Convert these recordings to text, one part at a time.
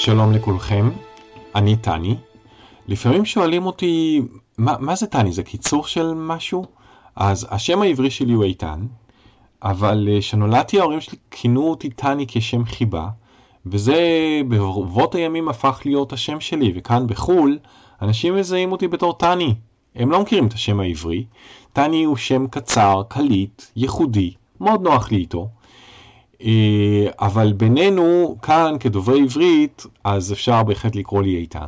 שלום לכולכם, אני טני. לפעמים שואלים אותי, מה זה טני? זה קיצור של משהו? אז השם העברי שלי הוא איתן, אבל כשנולדתי ההורים שלי כינו אותי טני כשם חיבה, וזה ברבות הימים הפך להיות השם שלי, וכאן בחול אנשים מזהים אותי בתור טני. הם לא מכירים את השם העברי. טני הוא שם קצר, קליט, ייחודי, מאוד נוח לי איתו. אבל בינינו כאן כדוברי עברית, אז אפשר בהחלט לקרוא לי איתן.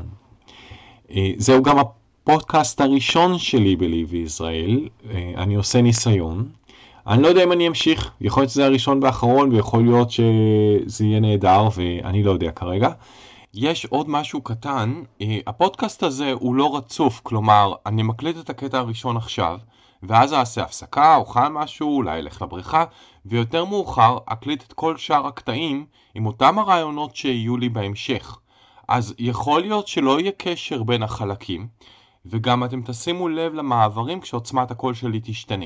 זהו גם הפודקאסט הראשון שלי בליב ישראל. אני עושה ניסיון. אני לא יודע אם אני אמשיך, יכול להיות שזה הראשון והאחרון, ויכול להיות שזה יהיה נהדר, ואני לא יודע כרגע. יש עוד משהו קטן, הפודקאסט הזה הוא לא רצוף, כלומר, אני מקליט את הקטע הראשון עכשיו, ואז אעשה הפסקה, אוכל משהו, אולי אלך לבריכה, ויותר מאוחר אקליט את כל שאר הקטעים עם אותם הרעיונות שיהיו לי בהמשך. אז יכול להיות שלא יהיה קשר בין החלקים, וגם אתם תשימו לב למעברים כשעוצמת הקול שלי תשתנה.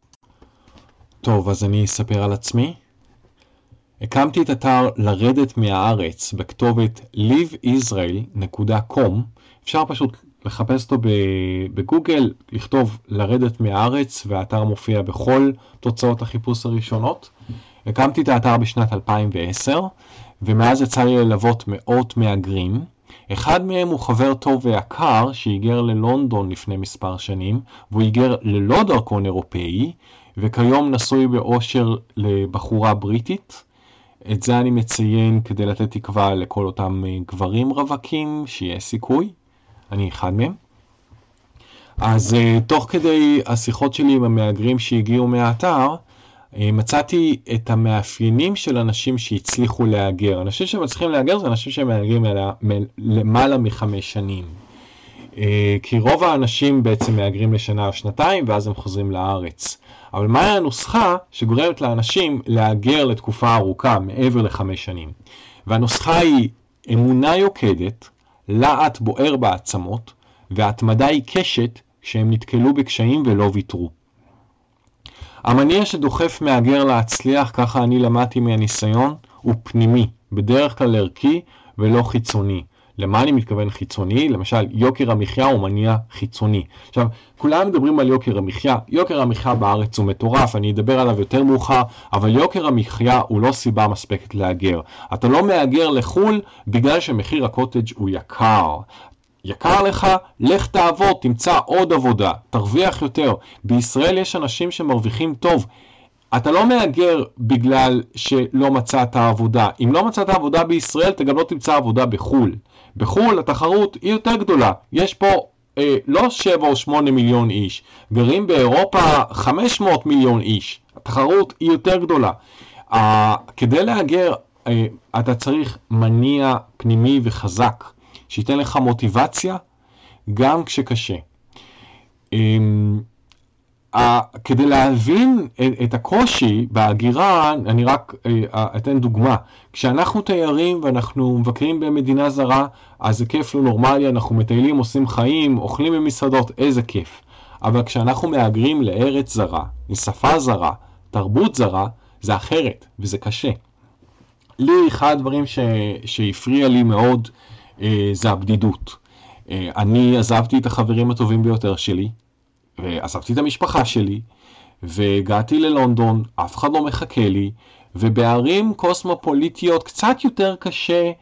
טוב, אז אני אספר על עצמי. הקמתי את אתר לרדת מהארץ בכתובת liveisrael.com. אפשר פשוט לחפש אותו בגוגל, לכתוב לרדת מהארץ, והאתר מופיע בכל תוצאות החיפוש הראשונות. הקמתי את האתר בשנת 2010, ומאז יצא לי ללוות מאות מהגרים. אחד מהם הוא חבר טוב ויקר שהיגר ללונדון לפני מספר שנים, והוא היגר ללא דרכון אירופאי, וכיום נשוי באושר לבחורה בריטית. את זה אני מציין כדי לתת תקווה לכל אותם גברים רווקים שיהיה סיכוי. אני אחד מהם. אז תוך כדי השיחות שלי עם המהגרים שהגיעו מהאתר, מצאתי את המאפיינים של אנשים שהצליחו להגר. אנשים שמצליחים להגר זה אנשים שמהגרים למעלה מ5 שנים. כי רוב האנשים בעצם מהגרים לשנה או שנתיים, ואז הם חוזרים לארץ. אבל מהי הנוסחה שגורמת לאנשים להגר לתקופה ארוכה, מעבר ל5 שנים? והנוסחה היא אמונה יוקדת, לעט בוער בעצמות, והתמדה עיקשת שהם נתקלו בקשיים ולא ויתרו. המניע שדוחף מהגר להצליח, ככה אני למדתי מהניסיון, הוא פנימי, בדרך כלל ערכי ולא חיצוני. למה אני מתכוון חיצוני? למשל, יוקר המחיה הוא מניע חיצוני. עכשיו, כולם מדברים על יוקר המחיה. יוקר המחיה בארץ הוא מטורף, אני אדבר עליו יותר מאוחר, אבל יוקר המחיה הוא לא סיבה מספקת להגר. אתה לא מהגר לחול בגלל שמחיר הקוטג' הוא יקר. יקר לך, לך תעבוד, תמצא עוד עבודה, תרוויח יותר. בישראל יש אנשים שמרוויחים טוב. אתה לא מהגר בגלל שלא מצאת עבודה. אם לא מצאת עבודה בישראל, אתה גם לא תמצא עבודה בחול. בחול התחרות היא יותר גדולה. יש פה לא 7 או 8 מיליון איש. גרים באירופה 500 מיליון איש. התחרות היא יותר גדולה. כדי להגר, אתה צריך מניע פנימי וחזק, שייתן לך מוטיבציה גם כשקשה. כדי להבין את הקושי בהגירה, אני רק אתן דוגמה. כשאנחנו תיירים ואנחנו מבקרים במדינה זרה, אז זה כיף לא נורמלי, אנחנו מטיילים, עושים חיים, אוכלים במסעדות, איזה כיף. אבל כשאנחנו מהגרים לארץ זרה, לשפה זרה, תרבות זרה, זה אחרת וזה קשה. לי אחד הדברים שהפריע לי מאוד זה הבדידות. אני עזבתי את החברים הטובים ביותר שלי, ועזבתי את המשפחה שלי, והגעתי ללונדון, אף אחד לא מחכה לי, ובערים קוסמופוליטיות קצת יותר קשה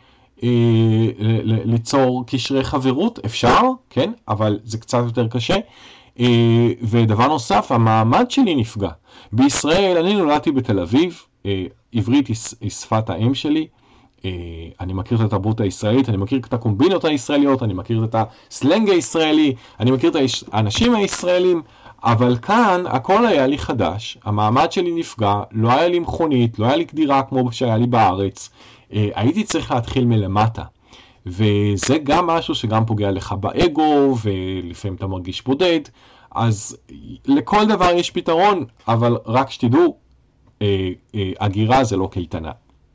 ליצור קשרי חברות, אפשר, כן, אבל זה קצת יותר קשה. ודבר נוסף, המעמד שלי נפגע. בישראל, אני נולדתי בתל אביב, עברית היא שפת האם שלי, אני מכיר את התרבות הישראלית, אני מכיר את הקומבינות הישראליות, אני מכיר את הסלנג הישראלי, אני מכיר את האנשים הישראלים, אבל כאן הכל היה לי חדש, המעמד שלי נפגע, לא היה לי מכונית, לא היה לי קדירה כמו שהיה לי בארץ, הייתי צריך להתחיל מלמטה, וזה גם משהו שגם פוגע לך באגו, ולפעמים אתה מרגיש בודד, אז לכל דבר יש פתרון, אבל רק שתדעו, הגירה זה לא קייטנה.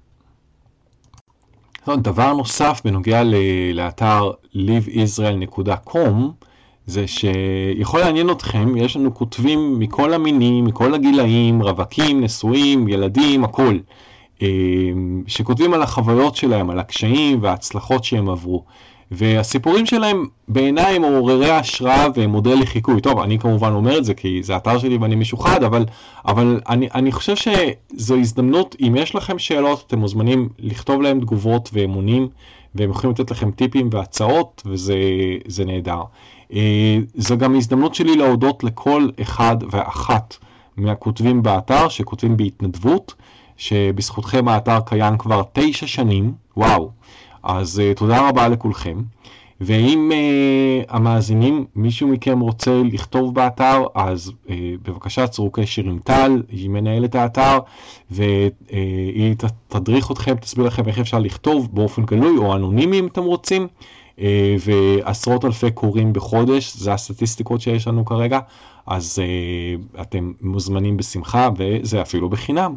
דבר נוסף בנוגע לאתר liveisrael.com זה שיכול לעניין אתכם, יש לנו כותבים מכל המינים, מכל הגילאים, רווקים, נשואים, ילדים, הכל. שכותבים על החוויות שלהם, על הקשיים וההצלחות שהם עברו. והסיפורים שלהם בעיניי הם מעוררי השראה ומודל לחיקוי. טוב, אני כמובן אומר את זה כי זה אתר שלי ואני משוחד, אבל אני חושב שזו הזדמנות, אם יש לכם שאלות, אתם מוזמנים לכתוב להם תגובות ואמונים, והם יכולים לתת לכם טיפים והצעות, וזה נהדר. זו גם הזדמנות שלי להודות לכל אחד ואחת מהכותבים באתר, שכותבים בהתנדבות, שבזכותכם האתר קיים כבר 9 שנים, וואו. אז תודה רבה לכולכם, ואם המאזינים, מישהו מכם רוצה לכתוב באתר, אז בבקשה צרו קשר עם טל, היא מנהלת האתר, והיא תדריך אתכם, תסביר לכם איך אפשר לכתוב באופן גלוי או אנונימי אם אתם רוצים, ועשרות אלפי קוראים בחודש, זה הסטטיסטיקות שיש לנו כרגע, אז אתם מוזמנים בשמחה, וזה אפילו בחינם.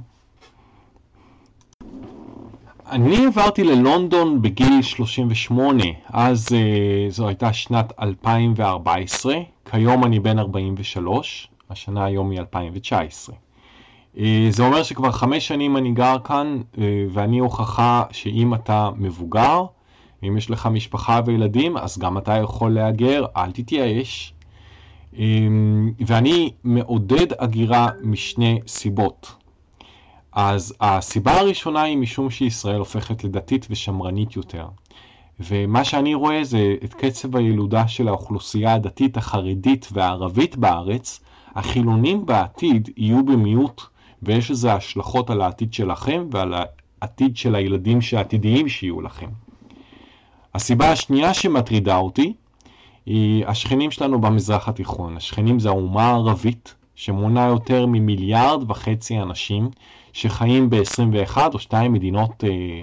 אני עברתי ללונדון בגיל 38, אז זו הייתה שנת 2014, כיום אני בן 43, השנה היום היא 2019. זה אומר שכבר 5 שנים אני גר כאן, ואני הוכחה שאם אתה מבוגר, אם יש לך משפחה וילדים, אז גם אתה יכול להגר, אל תתייאש. ואני מעודד הגירה משני סיבות. אז הסיבה הראשונה היא משום שישראל הופכת לדתית ושמרנית יותר. ומה שאני רואה זה את קצב הילודה של האוכלוסייה הדתית, החרדית והערבית בארץ. החילונים בעתיד יהיו במיעוט, ויש לזה השלכות על העתיד שלכם ועל העתיד של הילדים העתידיים שיהיו לכם. הסיבה השנייה שמטרידה אותי היא השכנים שלנו במזרח התיכון. השכנים זה האומה הערבית, שמונה יותר מ1.5 מיליארד אנשים, שחיים ב21 או 2 מדינות,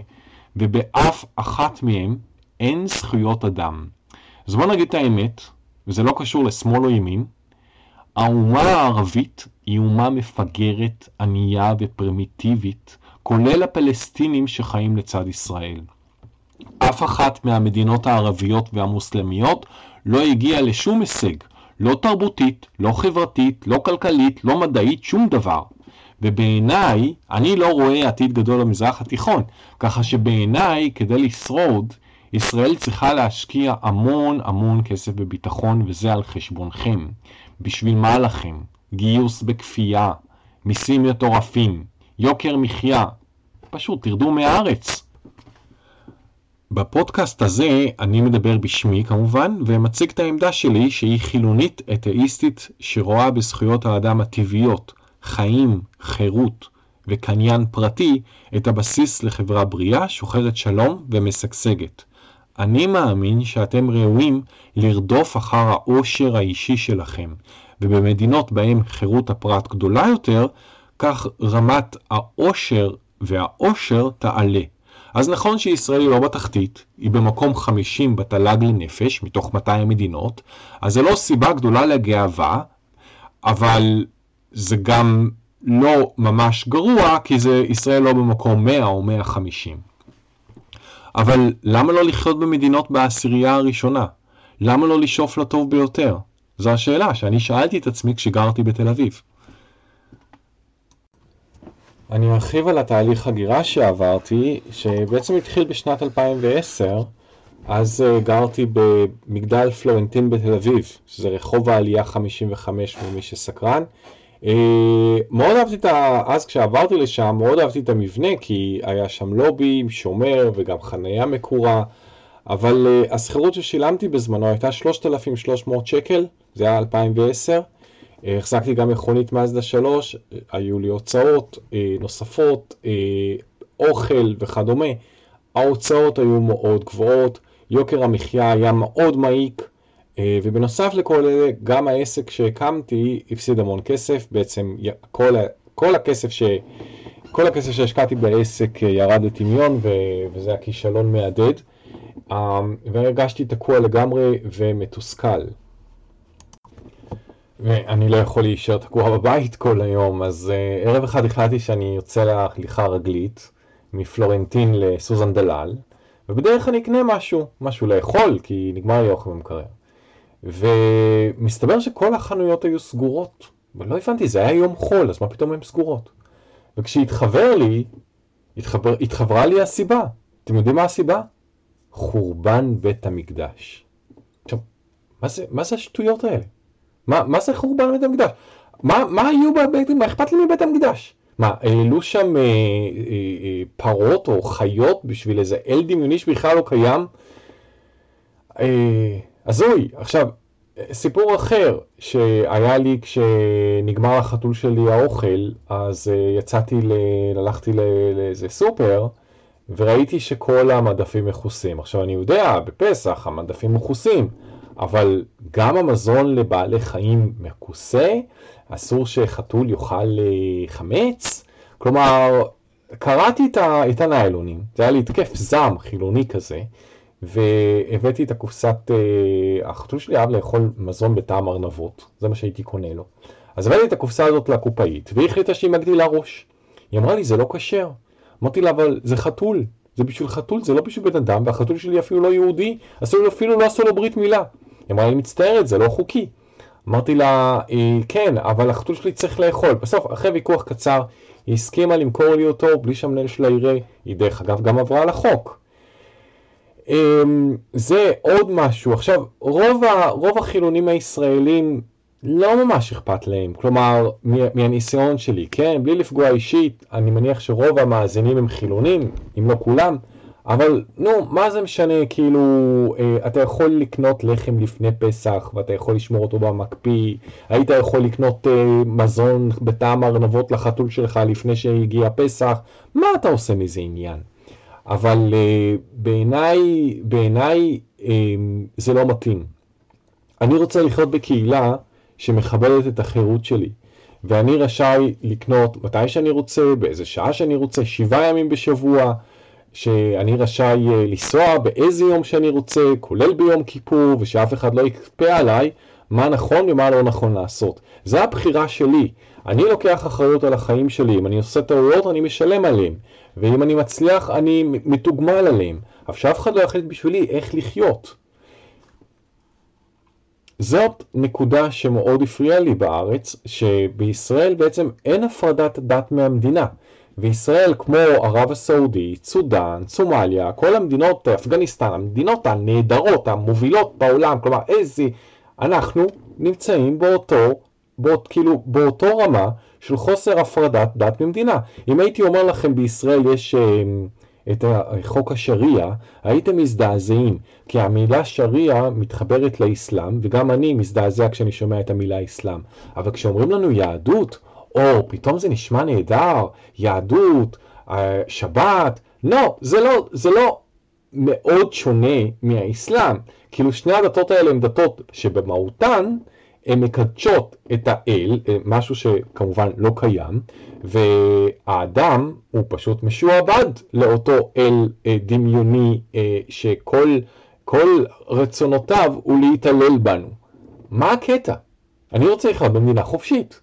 ובאף אחת מהם אין זכויות אדם. אז בוא נגיד את האמת, וזה לא קשור לשמאל או ימין, האומה הערבית היא אומה מפגרת, ענייה ופרימיטיבית, כולל הפלסטינים שחיים לצד ישראל. אף אחת מהמדינות הערביות והמוסלמיות לא הגיעה לשום הישג, לא תרבותית, לא חברתית, לא כלכלית, לא מדעית, שום דבר. ובעיניי, אני לא רואה עתיד גדול למזרח התיכון, ככה שבעיניי, כדי לשרוד, ישראל צריכה להשקיע המון כסף בביטחון, וזה על חשבונכם. בשביל מה לכם? גיוס בכפייה, מיסים מטורפים, יוקר מחיה. פשוט תרדו מהארץ. בפודקאסט הזה אני מדבר בשמי כמובן, ומציג את העמדה שלי שהיא חילונית אתאיסטית שרואה בזכויות האדם הטבעיות, חיים, חירות וקניין פרטי, את הבסיס לחברה בריאה, שוחרת שלום ומשגשגת. אני מאמין שאתם ראויים לרדוף אחר העושר האישי שלכם, ובמדינות בהם חירות הפרט גדולה יותר, כך רמת העושר והעושר תעלה. אז נכון שישראל היא לא בתחתית, היא במקום 50 בתל"ג לנפש מתוך 200 מדינות, אז זה לא סיבה גדולה לגאווה, אבל זה גם לא ממש גרוע, כי ישראל לא במקום 100 או 150. אבל למה לא לחיות במדינות בעשירייה הראשונה? למה לא לשאוף לטוב ביותר? זו השאלה שאני שאלתי את עצמי כשגרתי בתל אביב. אני ארחיב על התהליך הגירה שעברתי, שבעצם התחיל בשנת 2010, אז גרתי במגדל פלורנטין בתל אביב, שזה רחוב העלייה 55 ממי שסקרן. מאוד אהבתי אז כשעברתי לשם, מאוד אהבתי את המבנה, כי היה שם לובי, שומר וגם חניה מקורה, אבל השכירות ששילמתי בזמנו הייתה 3,300 שקל, זה היה 2010, החזקתי גם מכונית מאזדה 3, היו לי הוצאות נוספות, אוכל וכדומה. ההוצאות היו מאוד גבוהות, יוקר המחיה היה מאוד מעיק, ובנוסף לכל אלה, גם העסק שהקמתי הפסיד המון כסף. בעצם כל הכסף שהשקעתי בעסק ירד לטמיון, וזה הכישלון מהדהד, והרגשתי תקוע לגמרי ומתוסכל. ואני לא יכול להישאר תקוע בבית כל היום, אז ערב אחד החלטתי שאני יוצא להליכה רגלית מפלורנטין לסוזן דלל, ובדרך אני אקנה משהו לאכול, כי נגמר לי אוכל במקרר. ומסתבר שכל החנויות היו סגורות, אבל לא הבנתי, זה היה יום חול, אז מה פתאום הן סגורות? וכשהתחבר לי התחברה לי הסיבה. אתם יודעים מה הסיבה? חורבן בית המקדש. עכשיו, מה זה השטויות האלה? מה זה חורבן בית המקדש? מה היו בבית, מה אכפת לי מבית המקדש? מה, העלו שם פרות או חיות בשביל איזה אל דמיוני שבכלל לא קיים? הזוי. עכשיו, סיפור אחר שהיה לי כשנגמר החתול שלי האוכל, אז הלכתי לאיזה סופר, וראיתי שכל המדפים מכוסים. עכשיו אני יודע, בפסח המדפים מכוסים, אבל גם המזון לבעלי חיים מכוסה, אסור שחתול יאכל חמץ. כלומר, קראתי את הניילונים, זה היה לי התקף זעם חילוני כזה, והבאתי את הקופסת, החתול שלי אהב לאכול מזון בטעם ארנבות, זה מה שהייתי קונה לו. אז הבאתי את הקופסה הזאת לקופאית, והיא החליטה שהיא מגדילה ראש. היא אמרה לי, זה לא כשר. אמרתי לה, אבל זה חתול, זה בשביל חתול, זה לא בשביל בן אדם, והחתול שלי אפילו לא יהודי, אפילו לא עשו לו ברית מילה. היא אמרה לי, מצטערת, זה לא חוקי. אמרתי לה, כן, אבל החתול שלי צריך לאכול. בסוף, אחרי ויכוח קצר, היא הסכימה למכור לי אותו, בלי שהמנהל שלה יראה. היא דרך אגב גם עברה על החוק. זה עוד משהו. עכשיו, רוב החילונים הישראלים לא ממש אכפת להם, כלומר, מהניסיון שלי, כן? בלי לפגוע אישית, אני מניח שרוב המאזינים הם חילונים, אם לא כולם, אבל נו, מה זה משנה, כאילו, אתה יכול לקנות לחם לפני פסח, ואתה יכול לשמור אותו במקפיא, היית יכול לקנות מזון בטעם ארנבות לחתול שלך לפני שהגיע פסח, מה אתה עושה מזה עניין? אבל בעיניי זה לא מתאים. אני רוצה לחיות בקהילה שמכבדת את החירות שלי, ואני רשאי לקנות מתי שאני רוצה, באיזה שעה שאני רוצה, 7 ימים בשבוע, שאני רשאי לנסוע באיזה יום שאני רוצה, כולל ביום כיפור, ושאף אחד לא יקפה עליי מה נכון ומה לא נכון לעשות. זה הבחירה שלי. אני לוקח אחריות על החיים שלי. אם אני עושה טעויות, אני משלם עליהם. ואם אני מצליח, אני מתוגמל עליהם. אבל שאף אחד לא יחליט בשבילי איך לחיות. זאת נקודה שמאוד הפריעה לי בארץ, שבישראל בעצם אין הפרדת דת מהמדינה. וישראל כמו ערב הסעודית, סודן, סומליה, כל המדינות, אפגניסטן, המדינות הנהדרות, המובילות בעולם, כלומר אנחנו נמצאים באותו רמה של חוסר הפרדת דת ממדינה. אם הייתי אומר לכם בישראל יש את חוק השריעה, הייתם מזדעזעים, כי המילה שריעה מתחברת לאסלאם, וגם אני מזדעזע כשאני שומע את המילה אסלאם. אבל כשאומרים לנו יהדות, פתאום זה נשמע נהדר, יהדות, שבת, לא, זה לא מאוד שונה מהאסלאם. כאילו שני הדתות האלה הן דתות שבמהותן הן מקדשות את האל, משהו שכמובן לא קיים, והאדם הוא פשוט משועבד לאותו אל דמיוני שכל רצונותיו הוא להתעלל בנו. מה הקטע? אני רוצה לחיות במדינה חופשית.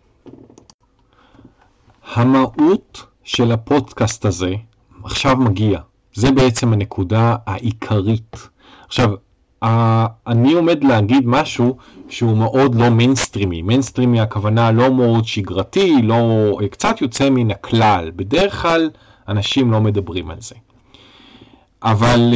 המהות של הפודקאסט הזה עכשיו מגיע. זה בעצם הנקודה העיקרית. עכשיו, אני עומד להגיד משהו שהוא מאוד לא מיינסטרימי. מיינסטרימי הכוונה לא מאוד שגרתי, קצת יוצא מן הכלל. בדרך כלל אנשים לא מדברים על זה. אבל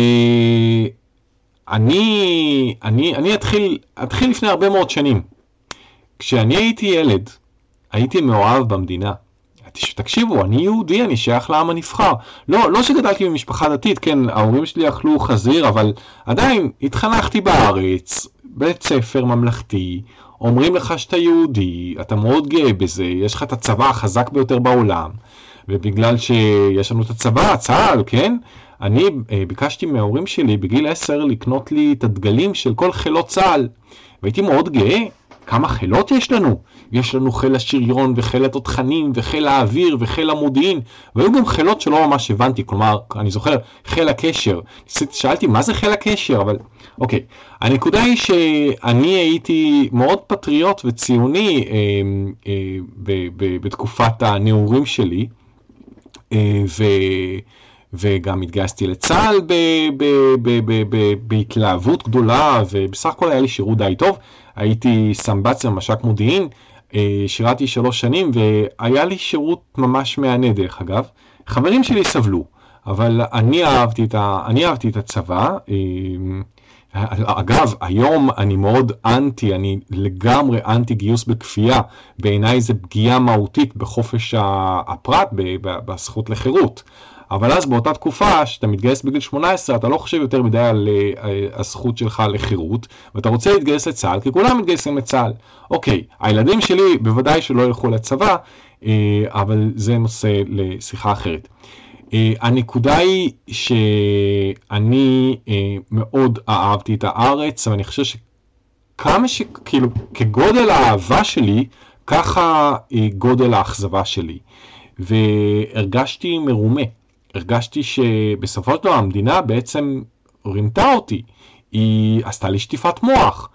אני אתחיל לפני הרבה מאוד שנים. כשאני הייתי ילד, הייתי מאוהב במדינה. תקשיבו, אני יהודי, אני שייך לעם הנבחר. לא שגדלתי במשפחה דתית, כן, ההורים שלי אכלו חזיר, אבל עדיין התחנכתי בארץ, בית ספר ממלכתי, אומרים לך שאתה יהודי, אתה מאוד גאה בזה, יש לך את הצבא החזק ביותר בעולם, ובגלל שיש לנו את הצבא, צה"ל, כן? אני ביקשתי מההורים שלי בגיל 10 לקנות לי את הדגלים של כל חילות צה"ל, והייתי מאוד גאה. כמה חילות יש לנו? יש לנו חיל השריון וחיל התותחנים וחיל האוויר וחיל המודיעין, והיו גם חילות שלא ממש הבנתי, כלומר, אני זוכר, חיל הקשר. שאלתי, מה זה חיל הקשר? אבל, אוקיי. הנקודה היא שאני הייתי מאוד פטריוט וציוני בתקופת הנעורים שלי, וגם התגייסתי לצה"ל בהתלהבות גדולה, ובסך הכל היה לי שירות די טוב. הייתי סמב"צ מש"ק מודיעין, שירתי 3 שנים, והיה לי שירות ממש מענה דרך אגב. חברים שלי סבלו, אבל אני אהבתי את הצבא. אגב, היום אני מאוד אני לגמרי אנטי גיוס בכפייה. בעיניי זה פגיעה מהותית בחופש הפרט, בזכות לחירות. אבל אז באותה תקופה שאתה מתגייס בגיל 18, אתה לא חושב יותר מדי על הזכות שלך לחירות, ואתה רוצה להתגייס לצה"ל, כי כולם מתגייסים לצה"ל. אוקיי, הילדים שלי בוודאי שלא ילכו לצבא, אבל זה נושא לשיחה אחרת. הנקודה היא שאני מאוד אהבתי את הארץ, ואני חושב כאילו, כגודל האהבה שלי, ככה גודל האכזבה שלי. והרגשתי מרומה. הרגשתי שבסופו של דבר המדינה בעצם רימתה אותי. היא עשתה לי שטיפת מוח.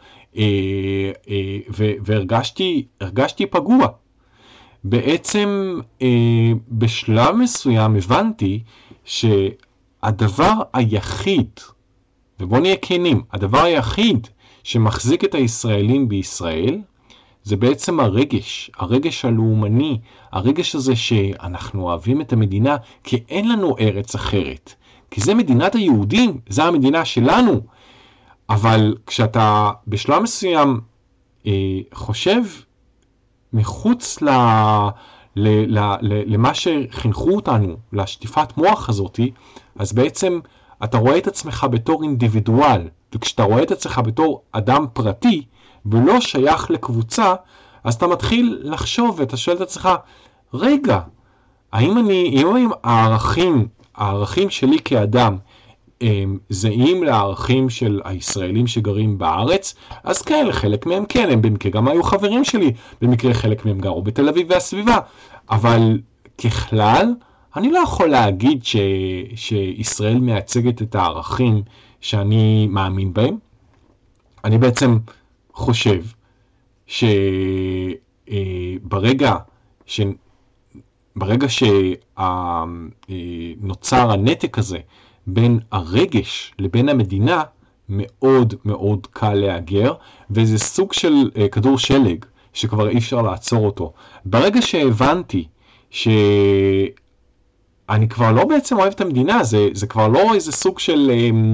והרגשתי פגוע. בעצם בשלב מסוים הבנתי שהדבר היחיד, ובוא נהיה כנים, הדבר היחיד שמחזיק את הישראלים בישראל, זה בעצם הרגש הלאומני, הרגש הזה שאנחנו אוהבים את המדינה, כי אין לנו ארץ אחרת. כי זה מדינת היהודים, זה המדינה שלנו. אבל כשאתה בשלב מסוים חושב מחוץ למה שחינכו אותנו, לשטיפת מוח הזאת, אז בעצם אתה רואה את עצמך בתור אינדיבידואל, וכשאתה רואה את עצמך בתור אדם פרטי, ולא שייך לקבוצה, אז אתה מתחיל לחשוב, ואתה שואל את עצמך, רגע, האם הערכים שלי כאדם, זהים לערכים של הישראלים שגרים בארץ? אז כן, חלק מהם כן, הם במקרה גם היו חברים שלי, במקרה חלק מהם גרו בתל אביב והסביבה, אבל ככלל, אני לא יכול להגיד שישראל מייצגת את הערכים שאני מאמין בהם. אני בעצם חושב שברגע שנוצר הנתק הזה בין הרגש לבין המדינה, מאוד מאוד קל להגר, וזה סוג של כדור שלג שכבר אי אפשר לעצור אותו. ברגע שהבנתי שאני כבר לא בעצם אוהב את המדינה, זה כבר לא איזה סוג של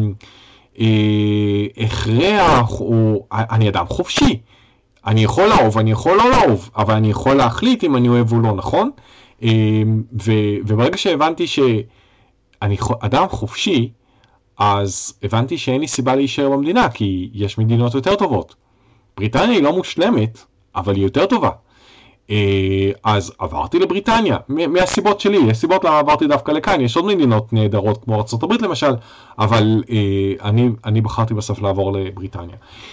הכרח, או אני אדם חופשי. אני יכול לאהוב, אני יכול לא לאהוב, אבל אני יכול להחליט אם אני אוהב או לא, נכון? וברגע שהבנתי שאני אדם חופשי, אז הבנתי שאין לי סיבה להישאר במדינה, כי יש מדינות יותר טובות. בריטניה היא לא מושלמת, אבל היא יותר טובה. אז עברתי לבריטניה, מהסיבות שלי, יש סיבות למה עברתי דווקא לכאן, יש עוד מדינות נהדרות כמו ארצות הברית למשל, אבל אני בחרתי בסוף לעבור לבריטניה.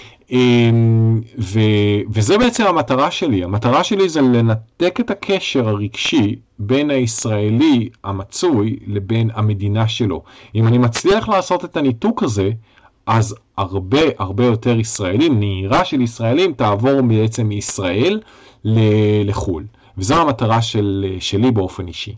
וזה בעצם המטרה שלי. המטרה שלי זה לנתק את הקשר הרגשי בין הישראלי המצוי לבין המדינה שלו. אם אני מצליח לעשות את הניתוק הזה, אז הרבה יותר ישראלים, נהירה של ישראלים תעבור בעצם מישראל לחול. וזו המטרה שלי באופן אישי.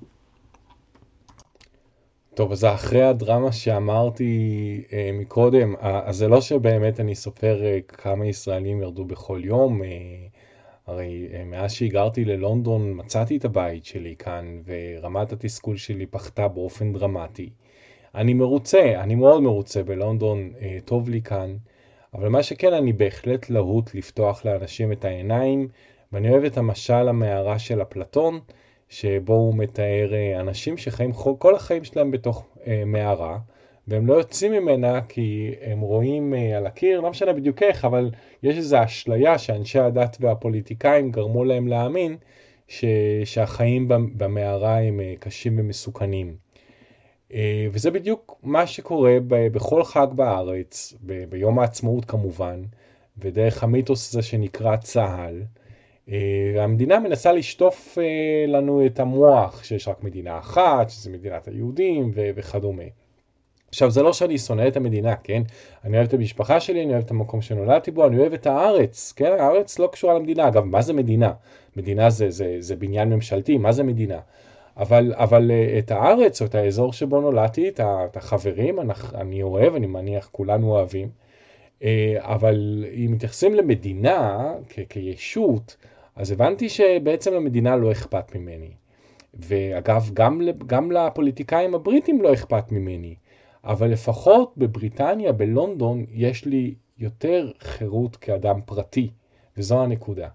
טוב, אז אחרי הדרמה שאמרתי מקודם, אז זה לא שבאמת אני סופר כמה ישראלים ירדו בכל יום. הרי מאז שהגרתי ללונדון מצאתי את הבית שלי כאן, ורמת התסכול שלי פחתה באופן דרמטי. אני מאוד מרוצה בלונדון, טוב לי כאן, אבל מה שכן, אני בהחלט להוט לפתוח לאנשים את העיניים, ואני אוהב את המשל המערה של אפלטון, שבו הוא מתאר אנשים שחיים כל החיים שלהם בתוך מערה, והם לא יוצאים ממנה כי הם רואים על הקיר, לא משנה בדיוק איך, אבל יש איזו אשליה שאנשי הדת והפוליטיקאים גרמו להם להאמין שהחיים במערה הם קשים ומסוכנים. וזה בדיוק מה שקורה בכל חג בארץ, ביום העצמאות כמובן, ודרך המיתוס הזה שנקרא צה"ל. המדינה מנסה לשטוף לנו את המוח שיש רק מדינה אחת, שזה מדינת היהודים וכדומה. עכשיו, זה לא שאני שונא את המדינה, כן? אני אוהב את המשפחה שלי, אני אוהב את המקום שנולדתי בו, אני אוהב את הארץ, כן? הארץ לא קשורה למדינה. אגב, מה זה מדינה? מדינה זה בניין ממשלתי, מה זה מדינה? אבל את הארץ או את האזור שבו נולדתי, את החברים, אני אוהב, אני מניח כולנו אוהבים. אבל אם מתייחסים למדינה כישות, אז הבנתי שבעצם למדינה לא אכפת ממני. ואגב, גם לפוליטיקאים הבריטים לא אכפת ממני, אבל לפחות בבריטניה, בלונדון, יש לי יותר חירות כאדם פרטי, וזו הנקודה.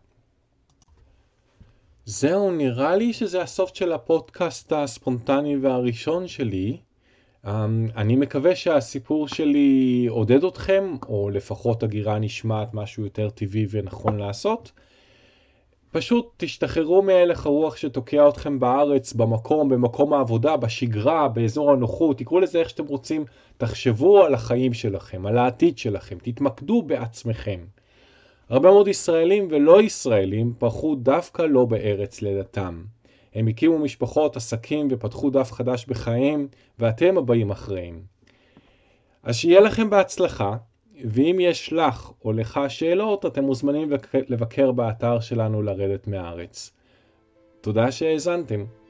זהו, נראה לי שזה הסוף של הפודקאסט הספונטני והראשון שלי. אני מקווה שהסיפור שלי עודד אתכם, או לפחות הגירה נשמעת משהו יותר טבעי ונכון לעשות. פשוט תשתחררו מהלך הרוח שתוקע אתכם בארץ, במקום העבודה, בשגרה, באזור הנוחות, תקראו לזה איך שאתם רוצים, תחשבו על החיים שלכם, על העתיד שלכם, תתמקדו בעצמכם. הרבה מאוד ישראלים ולא ישראלים פרחו דווקא לא בארץ לידתם. הם הקימו משפחות, עסקים ופתחו דף חדש בחיים, ואתם הבאים אחריהם. אז שיהיה לכם בהצלחה, ואם יש לך או לך שאלות, אתם מוזמנים לבקר באתר שלנו לרדת מהארץ. תודה שהאזנתם.